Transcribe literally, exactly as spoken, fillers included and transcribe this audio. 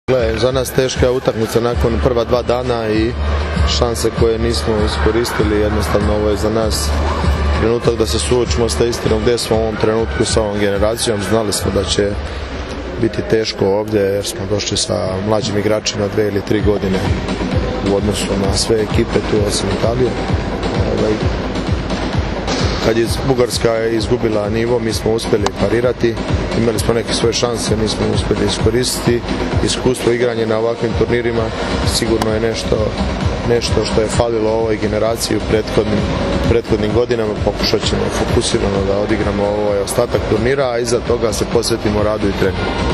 Za nas teška utakmica nakon prva dva dana i šanse koje nismo iskoristili, jednostavno ovo je za nas trenutak da se suočimo sa istinom gdje smo u ovom trenutku sa ovom generacijom. Znali smo da će biti teško ovdje jer smo došli sa mlađim igračima dve ili tri godine u odnosu na sve ekipe tu osim Italije. Kad je Bugarska izgubila nivo, mi smo uspjeli parirati, imali smo neke svoje šanse, mi smo uspjeli iskoristiti. Iskustvo igranje na ovakvim turnirima sigurno je nešto, nešto što je falilo ovoj generaciji u prethodnim, prethodnim godinama. Pokušat ćemo fokusirano da odigramo ovaj ostatak turnira, a iza toga se posvetimo radu i treningu.